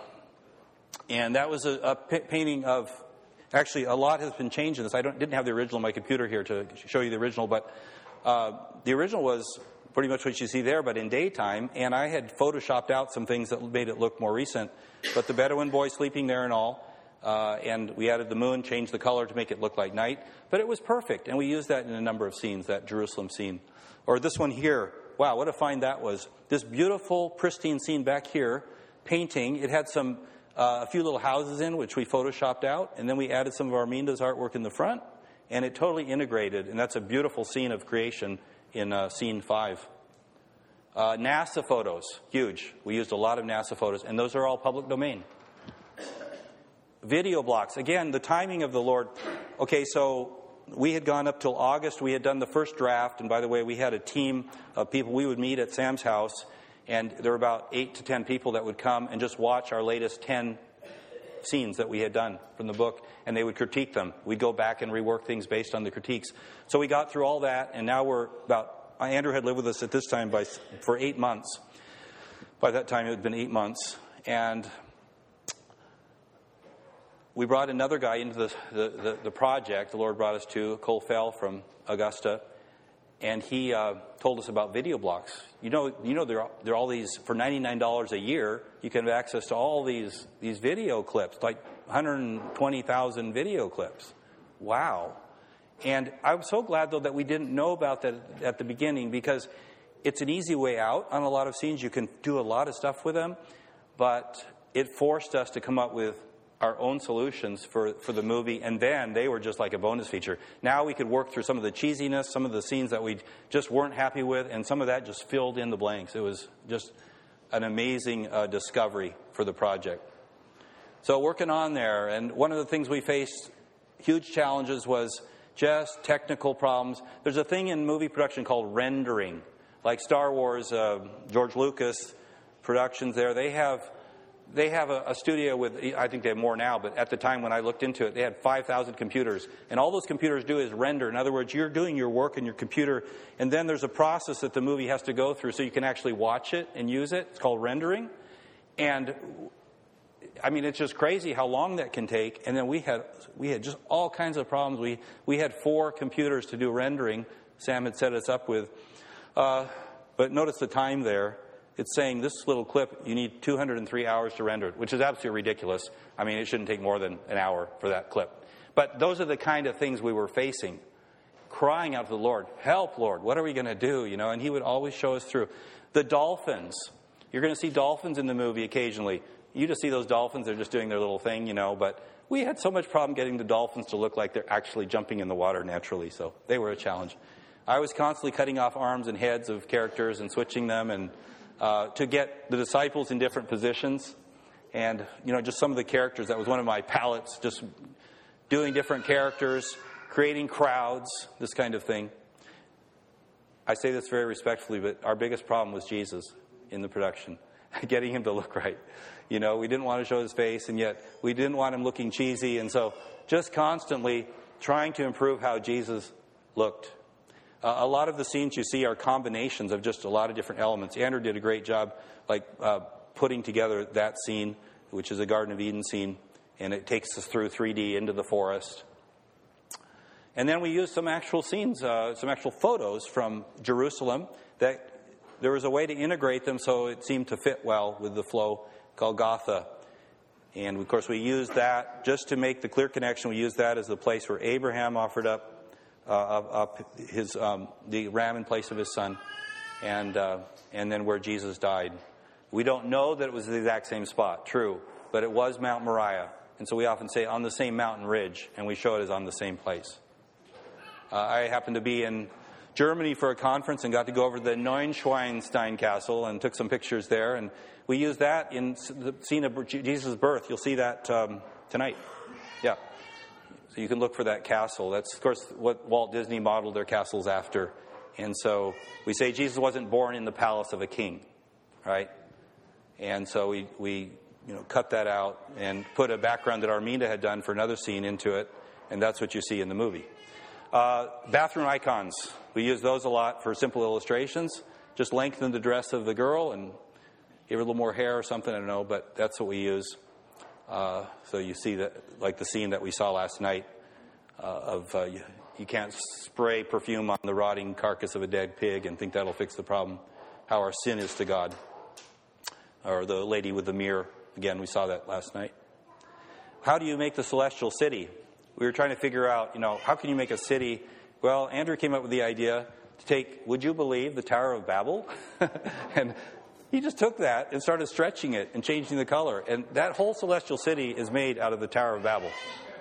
and that was a, a p- painting of, actually, a lot has been changed in this. I don't, didn't have the original on my computer here to show you the original. But uh, the original was pretty much what you see there, but in daytime. And I had photoshopped out some things that made it look more recent. But the Bedouin boy sleeping there and all. Uh, and we added the moon, changed the color to make it look like night. But it was perfect. And we used that in a number of scenes, that Jerusalem scene. Or this one here. Wow, what a find that was. This beautiful, pristine scene back here, painting. It had some uh, a few little houses in, which we photoshopped out. And then we added some of Arminda's artwork in the front. And it totally integrated. And that's a beautiful scene of creation in uh, scene five. Uh, NASA photos, huge. We used a lot of NASA photos, and those are all public domain. Video blocks. Again, the timing of the Lord. Okay, so we had gone up till August. We had done the first draft, and by the way, we had a team of people. We would meet at Sam's house, and there were about eight to ten people that would come and just watch our latest ten scenes that we had done from the book, and they would critique them. We'd go back and rework things based on the critiques. So we got through all that, and now we're about, Andrew had lived with us at this time by for eight months. By that time, it had been eight months. And we brought another guy into the, the, the, the project. The Lord brought us to Cole Fell from Augusta. And he uh, told us about video blocks. You know, you know, there are, there are all these, for ninety-nine dollars a year, you can have access to all these, these video clips, like one hundred twenty thousand video clips. Wow. And I'm so glad, though, that we didn't know about that at the beginning, because it's an easy way out on a lot of scenes. You can do a lot of stuff with them. But it forced us to come up with our own solutions for, for the movie, and then they were just like a bonus feature. Now we could work through some of the cheesiness, some of the scenes that we just weren't happy with, and some of that just filled in the blanks. It was just an amazing uh, discovery for the project. So working on there, and one of the things we faced, huge challenges, was just technical problems. There's a thing in movie production called rendering. Like Star Wars, uh, George Lucas Productions there, they have they have a, a studio with, I think they have more now, but at the time when I looked into it, they had five thousand computers. And all those computers do is render. In other words, you're doing your work in your computer, and then there's a process that the movie has to go through so you can actually watch it and use it. It's called rendering. And I mean, it's just crazy how long that can take. And then we had we had just all kinds of problems. We we had four computers to do rendering. Sam had set us up with. Uh, but notice the time there. It's saying this little clip, you need two hundred three hours to render it, which is absolutely ridiculous. I mean, it shouldn't take more than an hour for that clip. But those are the kind of things we were facing. Crying out to the Lord, help, Lord, what are we going to do? You know, and he would always show us through. The dolphins. You're going to see dolphins in the movie occasionally. You just see those dolphins, they're just doing their little thing, you know. But we had so much problem getting the dolphins to look like they're actually jumping in the water naturally. So they were a challenge. I was constantly cutting off arms and heads of characters and switching them, and uh, to get the disciples in different positions. And, you know, just some of the characters, that was one of my palettes, just doing different characters, creating crowds, this kind of thing. I say this very respectfully, but our biggest problem was Jesus in the production, getting him to look right. You know, we didn't want to show his face, and yet we didn't want him looking cheesy. And so just constantly trying to improve how Jesus looked. Uh, a lot of the scenes you see are combinations of just a lot of different elements. Andrew did a great job, like uh, putting together that scene, which is a Garden of Eden scene, and it takes us through three D into the forest. And then we used some actual scenes, uh, some actual photos from Jerusalem that there was a way to integrate them so it seemed to fit well with the flow, Golgotha. And, of course, we used that just to make the clear connection. We used that as the place where Abraham offered up uh, up his um, the ram in place of his son, and uh, and then where Jesus died. We don't know that it was the exact same spot, true, but it was Mount Moriah. And so we often say on the same mountain ridge, and we show it as on the same place. Uh, I happened to be in Germany for a conference and got to go over to the Neuschwanstein Castle and took some pictures there. And we used that in the scene of Jesus' birth. You'll see that um, tonight. Yeah. So you can look for that castle. That's, of course, what Walt Disney modeled their castles after. And so we say Jesus wasn't born in the palace of a king, right? And so we, we you know, cut that out and put a background that Arminda had done for another scene into it. And that's what you see in the movie. Uh, bathroom icons. We use those a lot for simple illustrations. Just lengthen the dress of the girl and give her a little more hair or something, I don't know, but that's what we use. Uh, so you see that, like the scene that we saw last night uh, of uh, you, you can't spray perfume on the rotting carcass of a dead pig and think that'll fix the problem. How our sin is to God. Or the lady with the mirror. Again, we saw that last night. How do you make the celestial city? We were trying to figure out, you know, how can you make a city? Well, Andrew came up with the idea to take, would you believe, the Tower of Babel? And he just took that and started stretching it and changing the color. And that whole celestial city is made out of the Tower of Babel.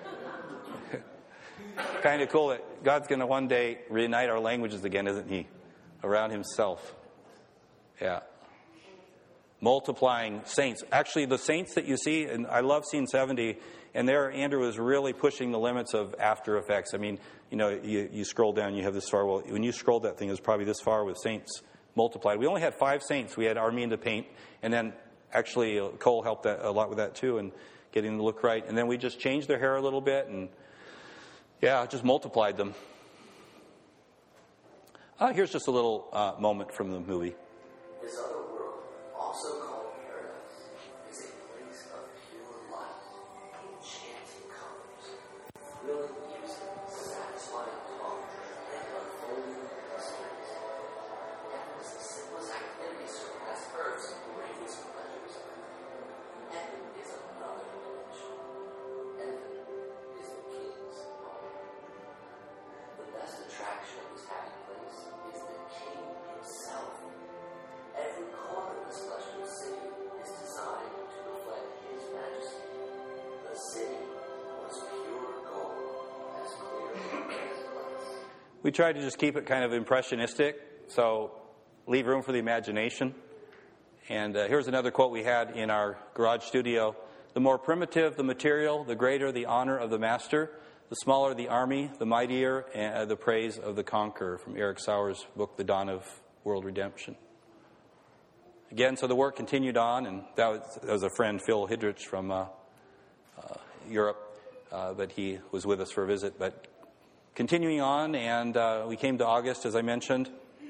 Kind of cool that God's going to one day reunite our languages again, isn't he? Around himself. Yeah. Multiplying saints. Actually, the saints that you see, and I love scene seventy, and there Andrew is really pushing the limits of After Effects. I mean, you know, you, you scroll down, you have this far. Well, when you scrolled that thing, it was probably this far with saints multiplied. We only had five saints. We had Arminda paint, and then actually uh, Cole helped that, a lot with that too, and getting them to look right. And then we just changed their hair a little bit, and yeah, just multiplied them. Uh, here's just a little uh, moment from the movie. This other world, also called paradise, is a place of pure light, enchanting colors, thrilling music, satisfying talk, and unfolding mysteries. Heaven's simplest activities surpass Earth's greatest pleasures. Heaven is another dimension. Heaven is the King's home. The best attraction of this happy place is the King himself. Every corner of the celestial city we tried to just keep it kind of impressionistic, so leave room for the imagination. And uh, here's another quote we had in our garage studio. The more primitive the material, the greater the honor of the master. The smaller the army, the mightier uh, the praise of the conqueror, from Eric Sauer's book, The Dawn of World Redemption. Again, so the work continued on, and that was, that was a friend, Phil Hidrich, from uh, uh, Europe, uh, but he was with us for a visit. But continuing on, and uh, we came to August, as I mentioned,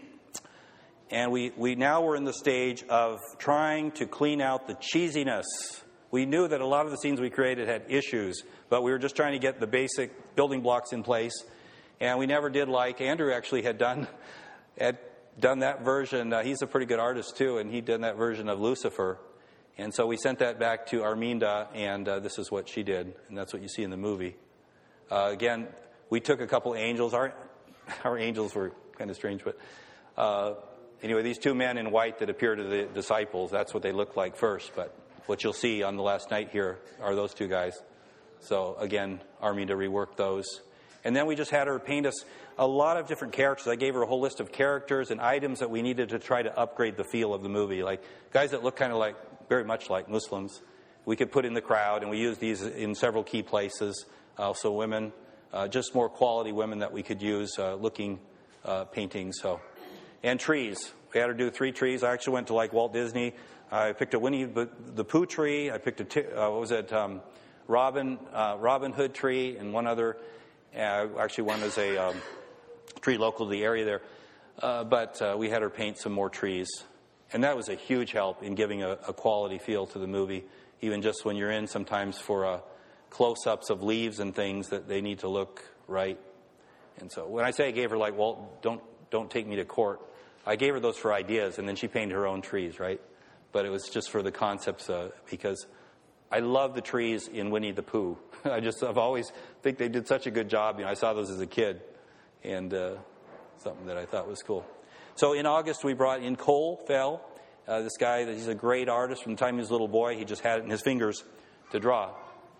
and we, we now were in the stage of trying to clean out the cheesiness. We knew that a lot of the scenes we created had issues, but we were just trying to get the basic building blocks in place. And we never did like, Andrew actually had done had done that version. Uh, he's a pretty good artist too, and he'd done that version of Lucifer. And so we sent that back to Arminda, and uh, this is what she did. And that's what you see in the movie. Uh, again, we took a couple angels. Our, our angels were kind of strange, but uh, anyway, these two men in white that appear to the disciples, that's what they looked like first, but what you'll see on the last night here are those two guys. So again, Arminda reworked those. And then we just had her paint us a lot of different characters. I gave her a whole list of characters and items that we needed to try to upgrade the feel of the movie. Like guys that look kind of like, very much like Muslims. We could put in the crowd, and we used these in several key places. Also women, uh, just more quality women that we could use uh, looking uh, paintings. So, and trees. We had her do three trees. I actually went to like Walt Disney. I picked a Winnie the Pooh tree. I picked a, t- uh, what was it, um, Robin uh, Robin Hood tree, and one other, uh, actually one is a um, tree local to the area there. Uh, but uh, we had her paint some more trees. And that was a huge help in giving a, a quality feel to the movie, even just when you're in sometimes for uh, close-ups of leaves and things that they need to look right. And so when I say I gave her like, well, don't, don't take me to court, I gave her those for ideas, and then she painted her own trees, right? But it was just for the concepts, uh, because I love the trees in Winnie the Pooh. I just, I've always think they did such a good job. You know, I saw those as a kid, and uh, something that I thought was cool. So in August, we brought in Cole Fell, uh, this guy. He's a great artist. From the time he was a little boy, he just had it in his fingers to draw.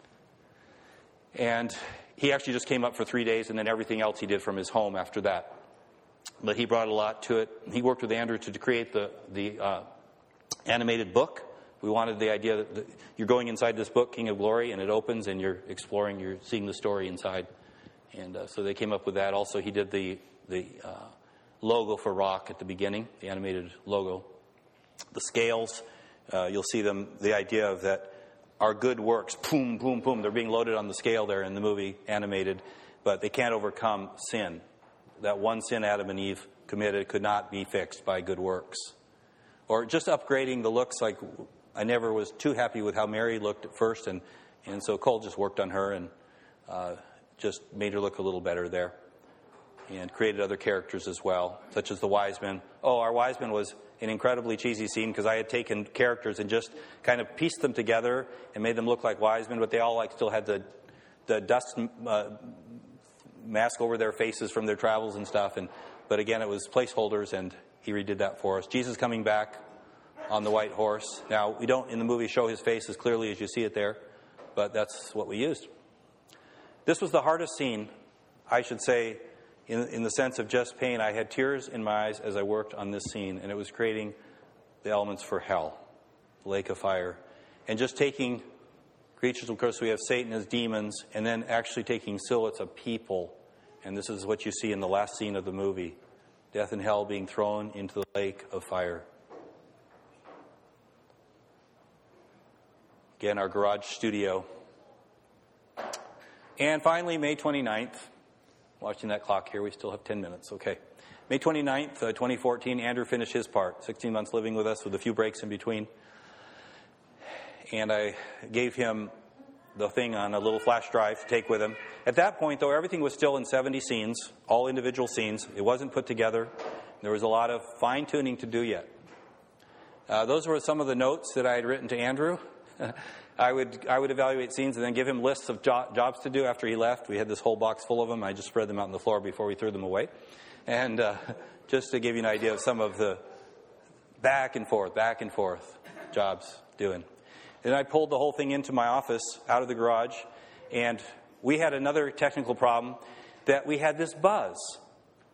And he actually just came up for three days, and then everything else he did from his home after that. But he brought a lot to it. He worked with Andrew to create the the uh, animated book. We wanted the idea that the, you're going inside this book, King of Glory, and it opens, and you're exploring, you're seeing the story inside. And uh, so they came up with that. Also, he did the the uh, logo for Rock at the beginning, the animated logo. The scales, uh, you'll see them, the idea of that our good works, boom, boom, boom, they're being loaded on the scale there in the movie, animated, but they can't overcome sin. That one sin Adam and Eve committed could not be fixed by good works. Or just upgrading the looks, like I never was too happy with how Mary looked at first, and, and so Cole just worked on her and uh, just made her look a little better there. And created other characters as well, such as the wise men. Oh, our wise men was an incredibly cheesy scene because I had taken characters and just kind of pieced them together and made them look like wise men, but they all like still had the the dust uh, mask over their faces from their travels and stuff. And but again, it was placeholders, and he redid that for us. Jesus coming back on the white horse. Now, we don't in the movie show his face as clearly as you see it there, but that's what we used. This was the hardest scene, I should say, in, in the sense of just pain. I had tears in my eyes as I worked on this scene, and it was creating the elements for hell, the lake of fire, and just taking creatures. Of course, we have Satan as demons, and then actually taking silhouettes of people, and this is what you see in the last scene of the movie, death and hell being thrown into the lake of fire. Again, our garage studio. And finally, May twenty-ninth, watching that clock here, we still have ten minutes, okay. May twenty-ninth, uh, twenty fourteen, Andrew finished his part, sixteen months living with us with a few breaks in between. And I gave him the thing on a little flash drive to take with him. At that point, though, everything was still in seventy scenes, all individual scenes. It wasn't put together. There was a lot of fine-tuning to do yet. Uh, those were some of the notes that I had written to Andrew. I would I would evaluate scenes and then give him lists of jo- jobs to do after he left. We had this whole box full of them. I just spread them out on the floor before we threw them away. And uh, just to give you an idea of some of the back and forth, back and forth jobs doing. Then I pulled the whole thing into my office out of the garage, and we had another technical problem that we had this buzz.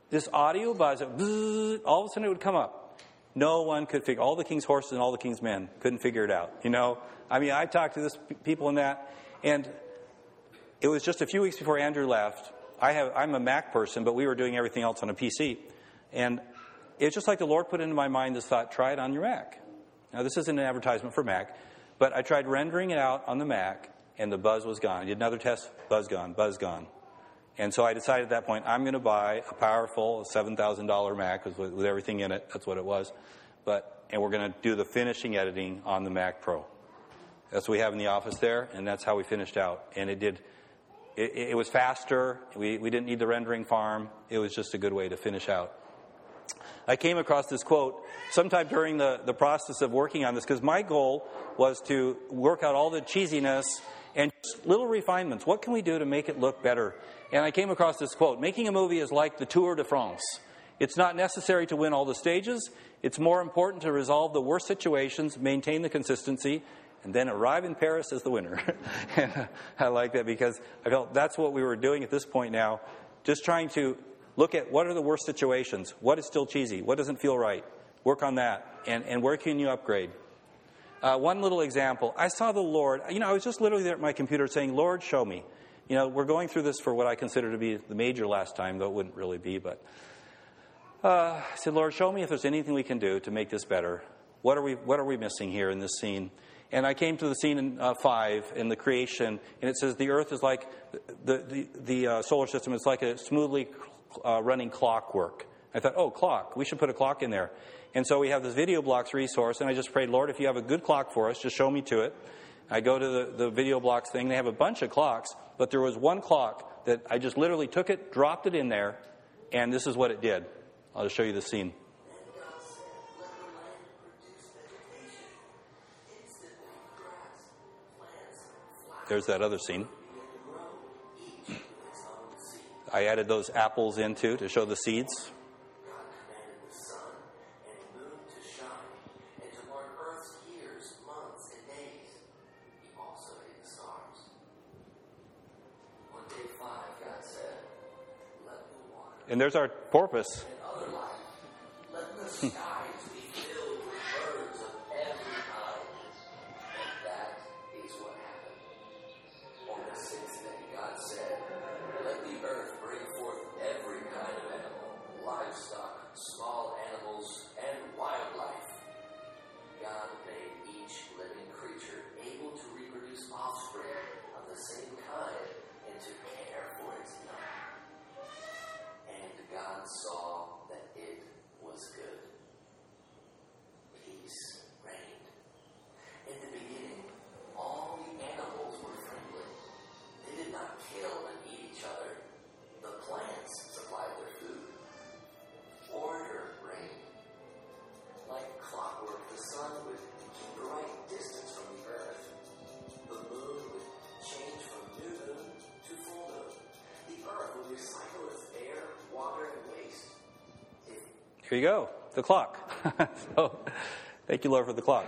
this audio buzz, bzzz, all of a sudden it would come up. No one could figure, all the king's horses and all the king's men couldn't figure it out. You know, I mean, I talked to this people in that, and it was just a few weeks before Andrew left. I have, I'm a Mac person, but we were doing everything else on a P C. And it's just like the Lord put into my mind this thought, try it on your Mac. Now, this isn't an advertisement for Mac, but I tried rendering it out on the Mac, and the buzz was gone. I did another test, buzz gone, buzz gone. And so I decided at that point, I'm going to buy a powerful seven thousand dollars Mac with, with everything in it. That's what it was. But and we're going to do the finishing editing on the Mac Pro. That's what we have in the office there, and that's how we finished out. And it did. It, it was faster. We, we didn't need the rendering farm. It was just a good way to finish out. I came across this quote sometime during the, the process of working on this, because my goal was to work out all the cheesiness and just little refinements. What can we do to make it look better? And I came across this quote: making a movie is like the Tour de France. It's not necessary to win all the stages. It's more important to resolve the worst situations, maintain the consistency, and then arrive in Paris as the winner. And I like that, because I felt that's what we were doing at this point now, just trying to look at what are the worst situations, what is still cheesy, what doesn't feel right, work on that, and, and where can you upgrade. Uh, one little example, I saw the Lord, you know, I was just literally there at my computer saying, Lord, show me. You know, we're going through this for what I consider to be the major last time, though it wouldn't really be, but uh, I said, Lord, show me if there's anything we can do to make this better. What are we, what are we missing here in this scene? And I came to the scene in uh, five, in the creation, and it says the earth is like, the, the, the uh, solar system is like a smoothly uh, running clockwork. I thought, oh, clock, we should put a clock in there. And so we have this Video Blocks resource, and I just prayed, Lord, if you have a good clock for us, just show me to it. I go to the, the Video Blocks thing. They have a bunch of clocks, but there was one clock that I just literally took it, dropped it in there, and this is what it did. I'll just show you the scene. There's that other scene. I added those apples in too to show the seeds. And there's our porpoise. Here you go, the clock. So, thank you, Lord, for the clock.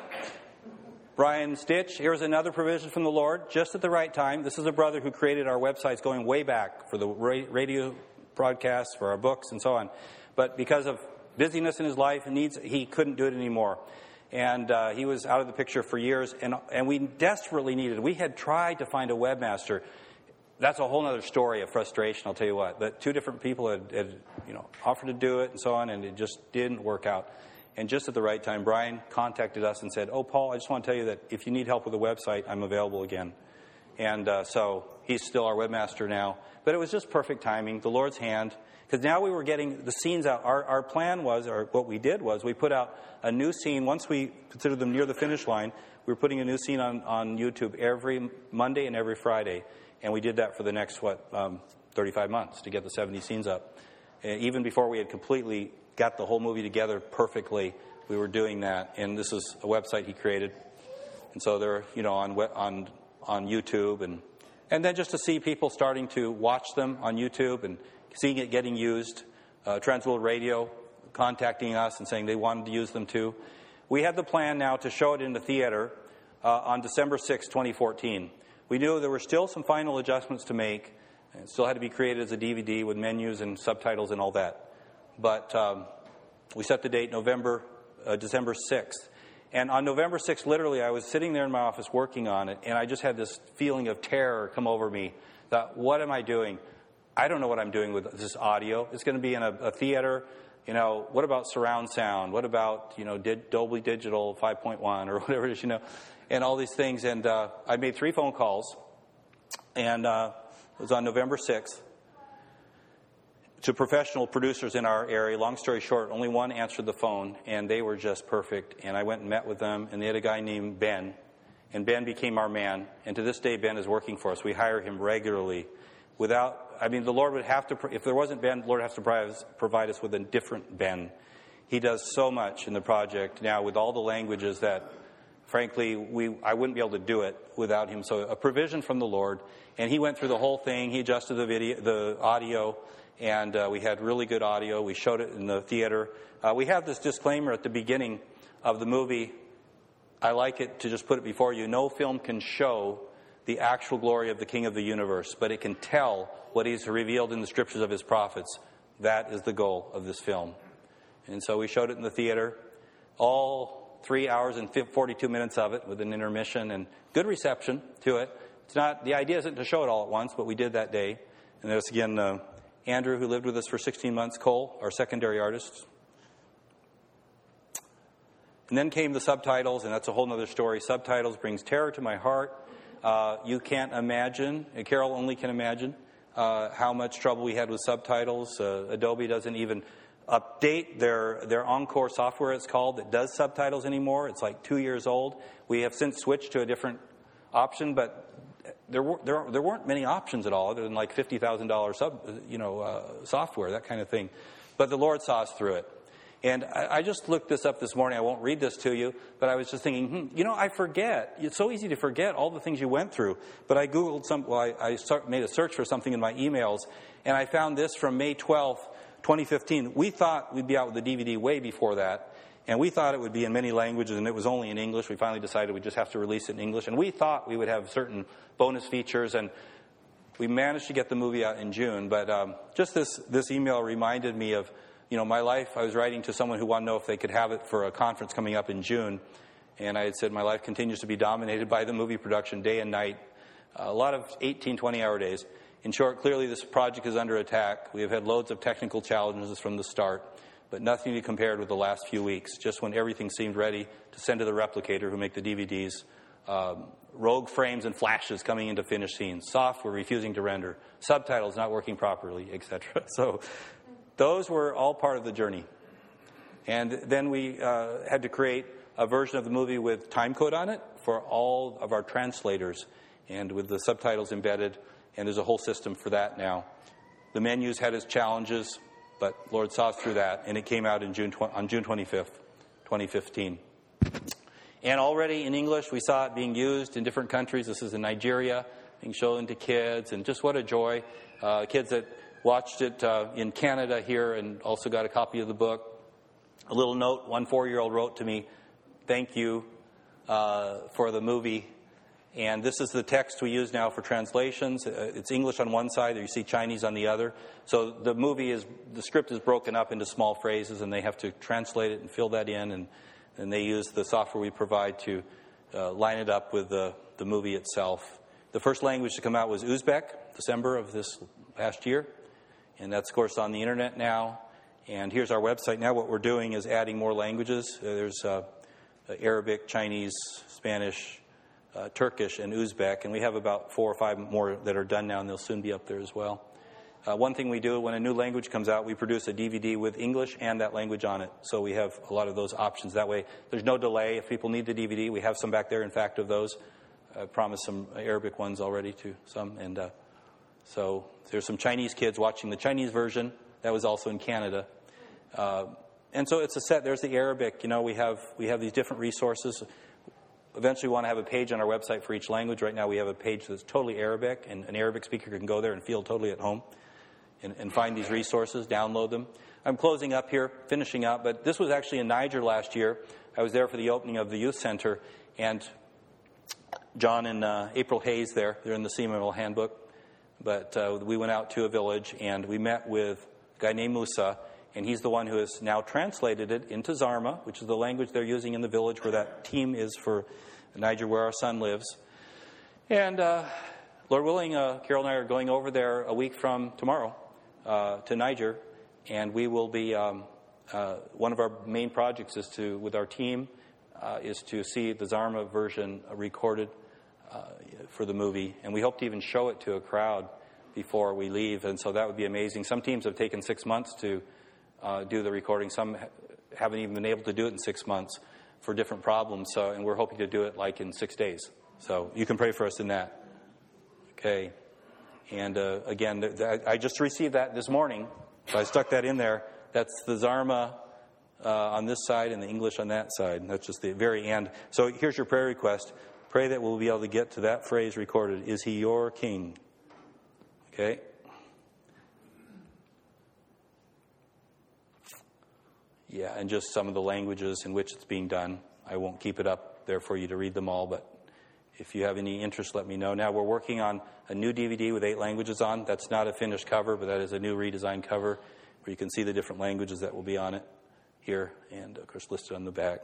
Brian Stitch, here's another provision from the Lord, just at the right time. This is a brother who created our websites going way back for the radio broadcasts, for our books, and so on. But because of busyness in his life and needs, he couldn't do it anymore. And uh, he was out of the picture for years, and, and we desperately needed, we had tried to find a webmaster. That's a whole other story of frustration, I'll tell you what. But two different people had, had, you know, offered to do it and so on, and it just didn't work out. And just at the right time, Brian contacted us and said, oh, Paul, I just want to tell you that if you need help with the website, I'm available again. And uh, so he's still our webmaster now. But it was just perfect timing, the Lord's hand, because now we were getting the scenes out. Our, our plan was, or what we did was, we put out a new scene. Once we considered them near the finish line, we were putting a new scene on, on YouTube every Monday and every Friday. And we did that for the next, what, um, thirty-five months to get the seventy scenes up. And even before we had completely got the whole movie together perfectly, we were doing that. And this is a website he created. And so they're, you know, on on on YouTube. And, and then just to see people starting to watch them on YouTube and seeing it getting used. Uh, Transworld Radio contacting us and saying they wanted to use them too. We had the plan now to show it in the theater uh, on December sixth, twenty fourteen. We knew there were still some final adjustments to make. It still had to be created as a D V D with menus and subtitles and all that. but um, we set the date November, uh, December sixth. And on November sixth, literally, I was sitting there in my office working on it, and I just had this feeling of terror come over me. That, what am I doing? I don't know what I'm doing with this audio. It's going to be in a, a theater. You know, what about surround sound? What about, you know, Did, Dolby Digital five point one or whatever it is, you know, and all these things. And uh, I made three phone calls, and uh, it was on November sixth, to professional producers in our area. Long story short, only one answered the phone, and they were just perfect. And I went and met with them, and they had a guy named Ben, and Ben became our man. And to this day, Ben is working for us. We hire him regularly. Without, I mean, the Lord would have to, if there wasn't Ben, the Lord would have to provide us, provide us with a different Ben. He does so much in the project now with all the languages that, frankly, we I wouldn't be able to do it without him. So a provision from the Lord. And he went through the whole thing. He adjusted the video, the audio, and uh, we had really good audio. We showed it in the theater. Uh, we have this disclaimer at the beginning of the movie. I like it to just put it before you. No film can show the actual glory of the King of the universe, but it can tell what he's revealed in the scriptures of his prophets. That is the goal of this film. And so we showed it in the theater, all three hours and forty-two minutes of it with an intermission and good reception to it. It's not, the idea isn't to show it all at once, but we did that day. And there's again uh, Andrew, who lived with us for sixteen months, Cole, our secondary artist. And then came the subtitles, and that's a whole other story. Subtitles brings terror to my heart. Uh, you can't imagine, and Carol only can imagine, uh, how much trouble we had with subtitles. Uh, Adobe doesn't even update their, their Encore software, it's called, that does subtitles anymore. It's like two years old. We have since switched to a different option, but there, were, there, there weren't many options at all other than like fifty thousand dollars sub, you know, uh, software, that kind of thing. But the Lord saw us through it. And I, I just looked this up this morning. I won't read this to you, but I was just thinking, hmm, you know, I forget. It's so easy to forget all the things you went through. But I Googled some, well, I, I start, made a search for something in my emails, and I found this from May twelfth, twenty fifteen. We thought we'd be out with the D V D way before that, and we thought it would be in many languages, and it was only in English. We finally decided we'd just have to release it in English, and we thought we would have certain bonus features, and we managed to get the movie out in June. But um, just this, this email reminded me of, you know, my life. I was writing to someone who wanted to know if they could have it for a conference coming up in June. And I had said my life continues to be dominated by the movie production day and night. A lot of eighteen, twenty-hour days. In short, clearly this project is under attack. We have had loads of technical challenges from the start, but nothing to be compared with the last few weeks, just when everything seemed ready to send to the replicator who make the D V Ds. Um, rogue frames and flashes coming into finished scenes. Software refusing to render. Subtitles not working properly, et cetera. So those were all part of the journey. And then we uh, had to create a version of the movie with time code on it for all of our translators and with the subtitles embedded, and there's a whole system for that now. The menus had its challenges, but Lord saw us through that, and it came out in June on June twenty-fifth, twenty fifteen. And already in English, we saw it being used in different countries. This is in Nigeria, being shown to kids, and just what a joy. Uh, kids that watched it uh, in Canada here and also got a copy of the book. A little note, one four-year-old wrote to me, thank you uh, for the movie. And this is the text we use now for translations. Uh, it's English on one side, or you see Chinese on the other. So the movie is, the script is broken up into small phrases, and they have to translate it and fill that in. And, and they use the software we provide to uh, line it up with the, the movie itself. The first language to come out was Uzbek, December of this past year. And that's, of course, on the internet now. And here's our website now. What we're doing is adding more languages. Uh, there's uh, Arabic, Chinese, Spanish, uh, Turkish, and Uzbek. And we have about four or five more that are done now, and they'll soon be up there as well. Uh, one thing we do, when a new language comes out, we produce a D V D with English and that language on it. So we have a lot of those options. That way, there's no delay. If people need the D V D, we have some back there, in fact, of those. I promised some Arabic ones already to some. And uh, so there's some Chinese kids watching the Chinese version. That was also in Canada. Uh, and so it's a set. There's the Arabic. You know, we have we have these different resources. Eventually we want to have a page on our website for each language. Right now we have a page that's totally Arabic, and an Arabic speaker can go there and feel totally at home and, and find these resources, download them. I'm closing up here, finishing up, but this was actually in Niger last year. I was there for the opening of the youth center, and John and uh, April Hayes there, they're in the Seminole Handbook, but uh, we went out to a village, and we met with a guy named Musa, and he's the one who has now translated it into Zarma, which is the language they're using in the village where that team is for Niger, where our son lives. And uh, Lord willing, uh, Carol and I are going over there a week from tomorrow uh, to Niger, and we will be, um, uh, one of our main projects is to, with our team, uh, is to see the Zarma version recorded uh, for the movie. And we hope to even show it to a crowd before we leave, and so that would be amazing. Some teams have taken six months to uh, do the recording. Some ha- haven't even been able to do it in six months for different problems, so, and we're hoping to do it like in six days. So you can pray for us in that. Okay. And uh, again, th- th- I just received that this morning, so I stuck that in there. That's the Zarma uh, on this side and the English on that side. That's just the very end. So here's your prayer request. Pray that we'll be able to get to that phrase recorded, "Is he your king?" Okay. Yeah, and just some of the languages in which it's being done. I won't keep it up there for you to read them all, but if you have any interest, let me know. Now, we're working on a new D V D with eight languages on. That's not a finished cover, but that is a new redesigned cover where you can see the different languages that will be on it here, and, of course, listed on the back.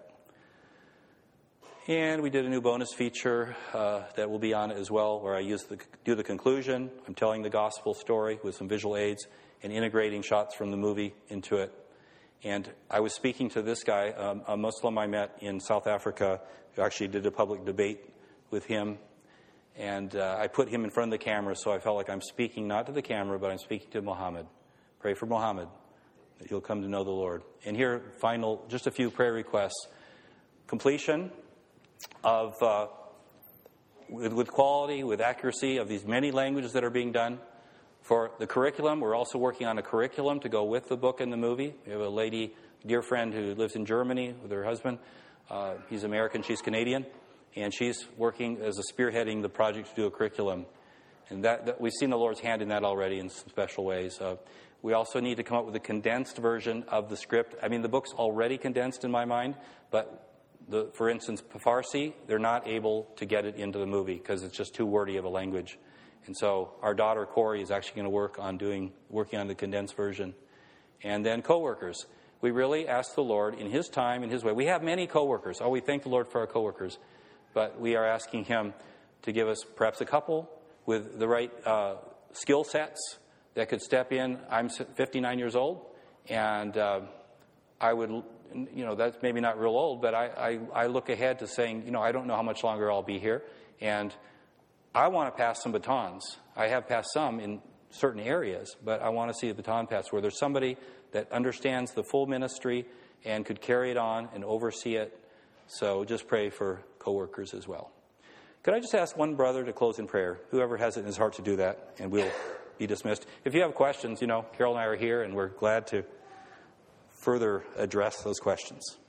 And we did a new bonus feature uh, that will be on it as well, where I use the, do the conclusion. I'm telling the gospel story with some visual aids and integrating shots from the movie into it. And I was speaking to this guy, um, a Muslim I met in South Africa, who actually did a public debate with him. And uh, I put him in front of the camera, so I felt like I'm speaking not to the camera, but I'm speaking to Muhammad. Pray for Muhammad, that you'll come to know the Lord. And here, final, just a few prayer requests. Completion of, uh, with, with quality, with accuracy of these many languages that are being done. For the curriculum, we're also working on a curriculum to go with the book and the movie. We have a lady, dear friend, who lives in Germany with her husband. Uh, he's American, she's Canadian, and she's working as a spearheading the project to do a curriculum. And that, that we've seen the Lord's hand in that already in some special ways. Uh, we also need to come up with a condensed version of the script. I mean, the book's already condensed in my mind, but The, for instance, Farsi, they're not able to get it into the movie because it's just too wordy of a language. And so our daughter, Corey, is actually going to work on doing, working on the condensed version. And then coworkers. We really ask the Lord in His time, in His way. We have many coworkers. Oh, we thank the Lord for our coworkers. But we are asking Him to give us perhaps a couple with the right uh, skill sets that could step in. I'm fifty-nine years old, and uh, I would... you know, that's maybe not real old, but I, I, I look ahead to saying, you know, I don't know how much longer I'll be here, and I want to pass some batons. I have passed some in certain areas, but I want to see the baton pass where there's somebody that understands the full ministry and could carry it on and oversee it. So just pray for coworkers as well. Could I just ask one brother to close in prayer? Whoever has it in his heart to do that, and we'll be dismissed. If you have questions, you know, Carol and I are here, and we're glad to further address those questions.